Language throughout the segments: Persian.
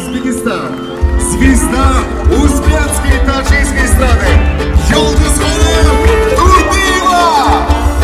Узбекистан. Звезда узбекской и таджикской эстрады Юлдызханым Турдыева.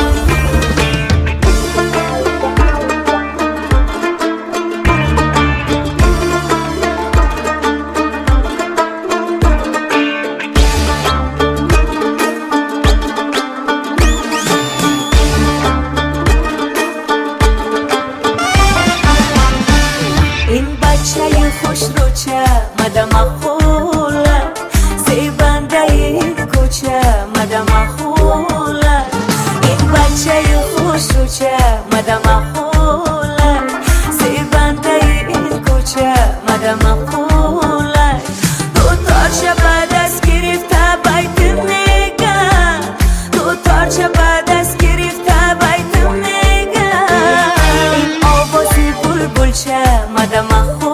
بچه خوشروچه مدام خوله زیبنده کوچه مدام خوله این بچه خوشروچه مدام خوله زیبنده کوچه مدام خوله دو تارچه بعد از گرفته بیت میگه دو تارچه بعد از گرفته بیت میگه این آوازی بلبلچه مدام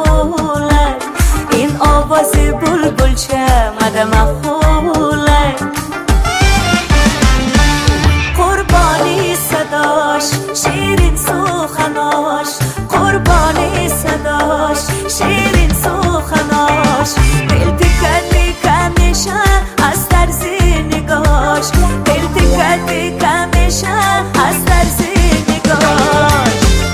آوازی بلبل چه مدام خوله قربانی صداش شیرین سخناش قربانی صداش شیرین سخناش دل تکه تکه میشه از طرز نگاش دل تکه تکه میشه از طرز نگاش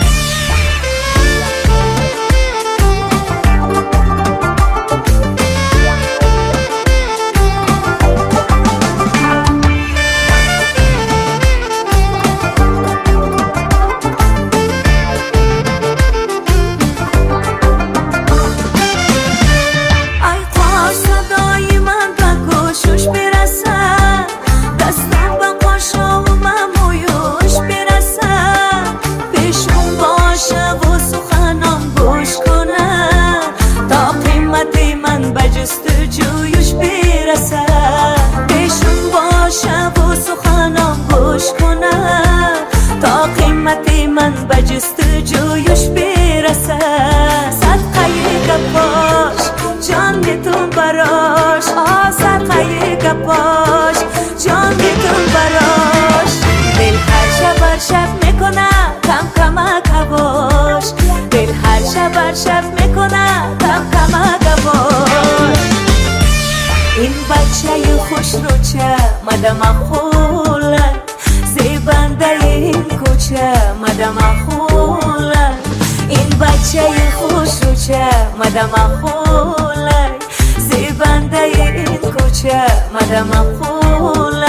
جویش برسه پیشون باشه و سخنم گوش کنه تا قیمت من به جستجویش برسه صدقه گپاش جان میتون براش صدقه گپاش جان میتون براش دل هر شب میکنه کم کمک باش دل هر شب میکنه کم کمک باش این بچه خوش روچه مدام خوله زیبنده این کوچه مدام خوله این بچه خوش روچه مدام خوله زیبنده این کوچه مدام خوله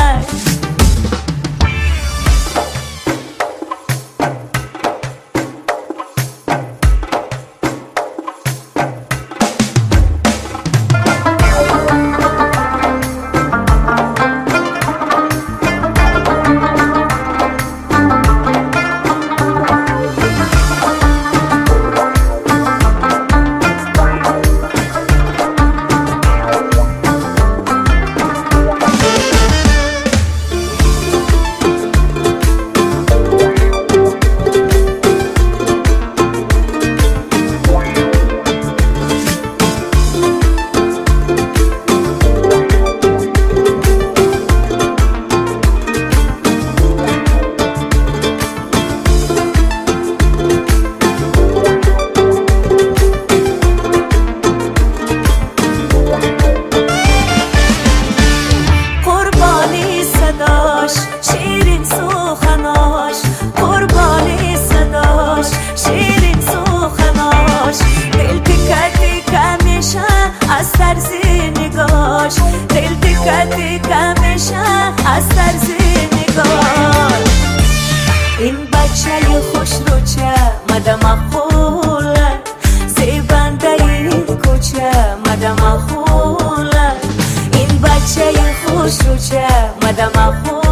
شیرین سخناش قربانی صداش شیرین سخناش دل تکه تکه میشه از طرز نگاش دل تکه تکه میشه از طرز نگاش این بچه خوش روچه مدام خوله زیبنده این کوچه مدام خوله این بچه خوش روچه مدام خوله